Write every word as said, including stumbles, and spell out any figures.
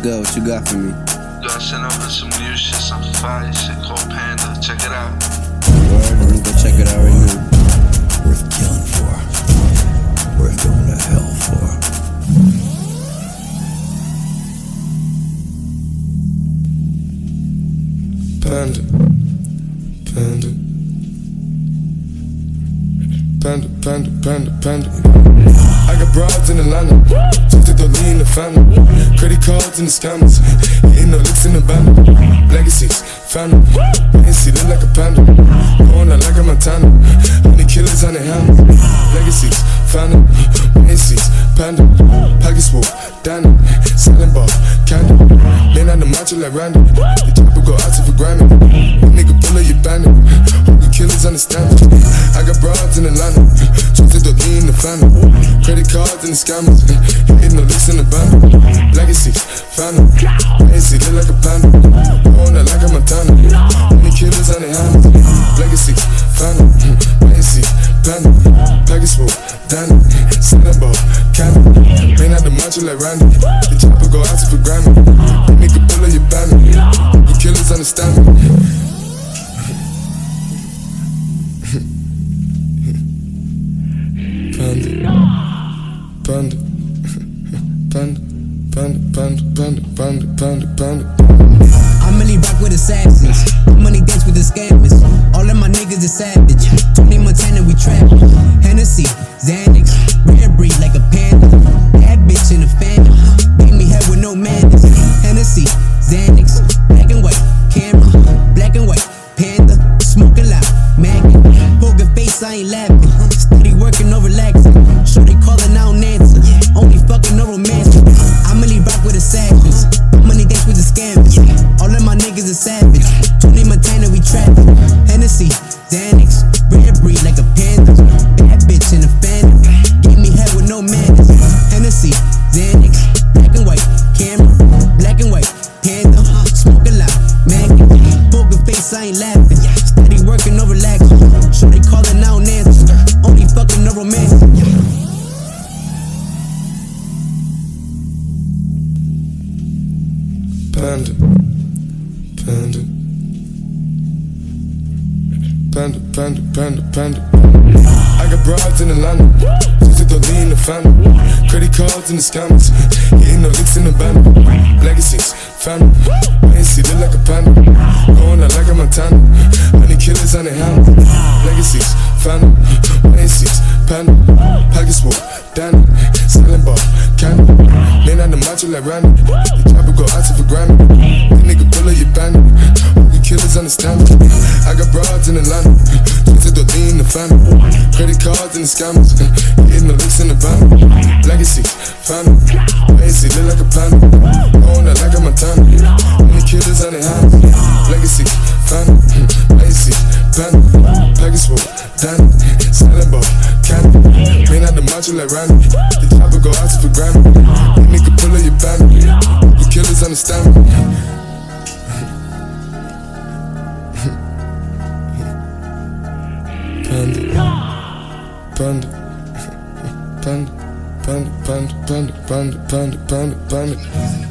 good? What you got for me? Yo, I sent over some new shit, some fire shit called Panda. Check it out. Word, let me go check it out right now. Worth killing for. Worth going to hell for. Panda, panda, panda, panda, panda, panda. I got broads in Atlanta, just to lean the family. Credit cards and the scammers, hitting the licks in the band. Legacies, family, N C look like a panda. Going out like a Montana, honey killers on the hands. Legacies, family, N C's, panda. Pockets full, Danny, selling ball, candy. Man on the macho like Randy, the chopper go out to for Grammy. Nigga pull up your bandit, hope the killers understand it. I got broads in Atlanta, just to lean the family. Credit cards and the scammers, hitting the licks in the band. Legacy, family, N C look like a panda. Going out like a Montana, honey killers on their hands. Legacy, family, N C, panda. Package full, Danny, selling ball, candy. Man out the macho like Randy, the chopper go out to for Grammy. Nigga pull up your bandit, the killers understand me. Panda, panda, panda, panda, panda, panda, panda, panda, panda. I mainly rock with assassins, money dance with the scammers. All of my niggas is savage. Tony Montana, we trapping. Hennessy, Xanax, rare breed like a panda. Bad bitch in the phantom, gave me head with no manners. Hennessy, Xanax, black and white, camera, black and white, panda, smoking loud, magnet. Poker face, I ain't laughing. Steady working, no relaxing. Shorty calling, I don't answer. Only fucking no romance. I mainly rock with assassins, money dance with the scammers. All of my niggas are savage. Tony Montana, we trapping. Hennessy, Xanax, rare breed like a panda. Bad bitch in the phantom, gave me head with no manners. Hennessy, Xanax, black and white, camera, black and white, panda, smoking loud, magnet. Poker face, I ain't laughing. Steady working, no relaxing. Shorty calling, I don't answer. Only fucking no romance. Panda, panda, panda, panda, panda, panda. I got broads in Atlanta, just to lean the family. Credit cards and the scammers, hitting the licks in the band. Legacies, family, N C look like a panda. Going out like a Montana, honey killers on their hands. Legacies, family, N C's, panda. Pockets full, Danny, selling ball, candy. Man on the macho like Randy, the chopper go out to for Grammy. The nigga pull up your bandit, hope the killers understand me. I got broads in Atlanta, just to lean the family. Credit cards and the scammers, hitting the licks in the band. Legacy, family, N C look like a panda. Going out like a Montana, honey killers on their hands. Legacy, family, N C, panda. Package full, Danny, selling ball, candy. Man out the macho like Randy, the chopper go out to for Grammy. The nigga pull up your bandit, the killers understand me. Panda, panda, panda, panda, panda, panda, panda, panda, panda, panda.